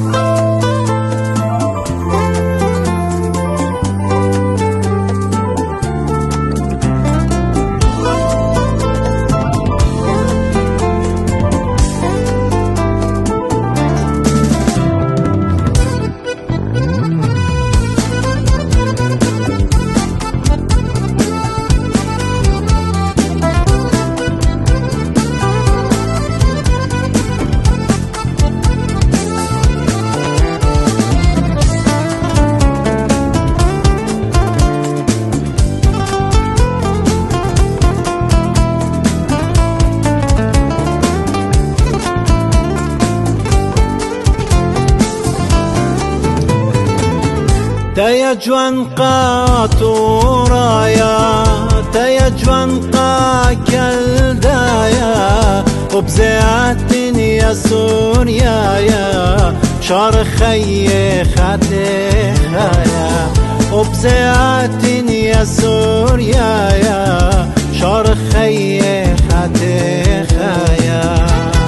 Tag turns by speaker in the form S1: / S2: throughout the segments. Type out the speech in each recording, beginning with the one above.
S1: تيجوان قاطورايا تيجوان كالدايا وبزيات يا سوريا يا شار خي خاتخايا وبزيات يا سوريا يا شار خي خاتخايا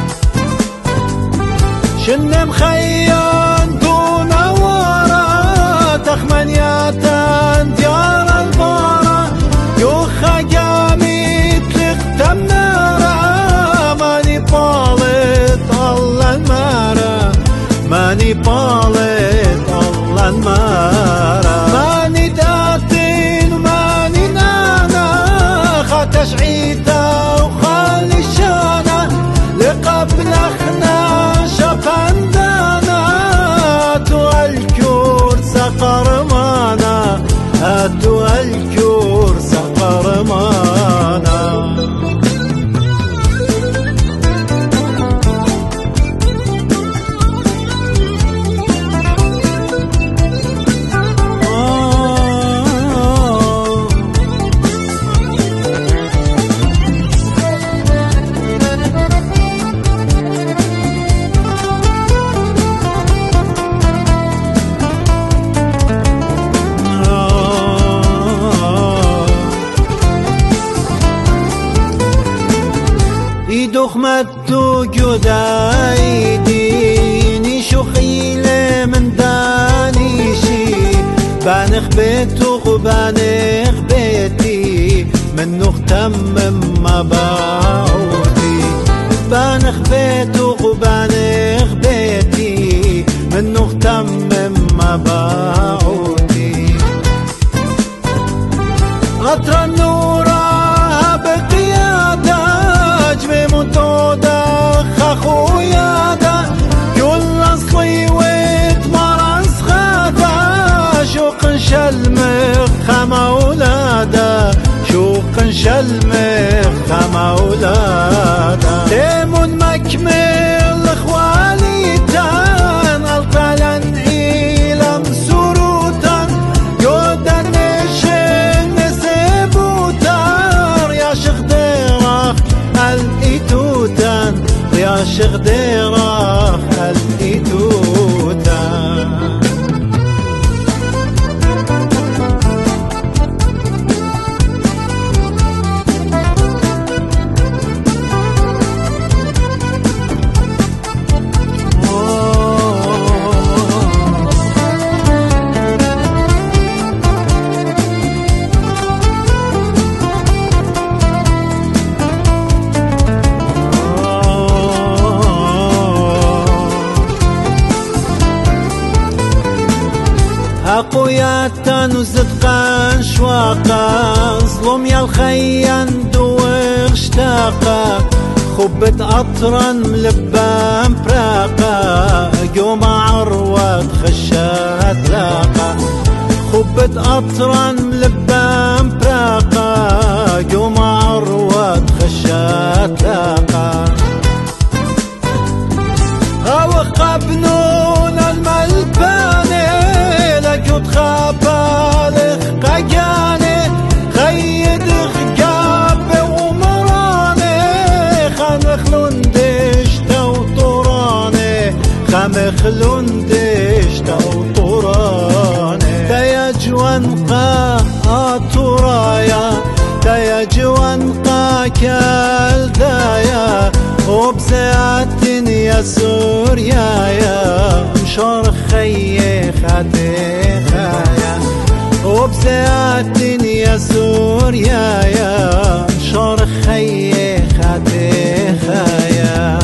S1: شنم خيان دون ورا تخمنياتان ديار البارا يوخا قامت لختم نارا ماني بالت الله المارا ماني بالت الله المارا ماني داتين وماني نانا خاتش عيتا وخالي الشانا لقبل اخنا شفندانا اتو الكور سقرمانا اتو الكور سقرمانا دخمتو جداي ديني شو خيلة من دانيشي بانخ بيتو وبانخ بيتي من نختم ما باعودي بانخ بيتو وبانخ بيتي من نختم ما باعودي غطر النورة بقيادة بمتودة خاخويا دا كل اصلي وتمرس خادا شوق شلمخ خما ولادا شوق شلمخ خما ولادا تيمون مكمل اخوالي تان القلن إلم سروتان يودن نشن نسيبوتار يا شيخ ديراخ الإيتوتان يا شيخ ديراخ الإيتوتان أقوياتا وصدقا شواقا ظلم يا الخيان دوغ اشتاقا خبت أطرا ملبان براقا قوم عروة خشات لاقا خبت أطرا ملبان براقا قوم عروة خشات لاقا غوق بنون الملباني لكو تخابالخ قاقاني خيد خقاب ومراني خمخلون ديشتا وطوراني خمخلون ديشتا وطوراني تيجوان قاطورايا تيجوان قاكالدايا وبزيات يا سوريا يا شور خيخة خايا وبزاتن يا سوريا يا شور خيخة خايا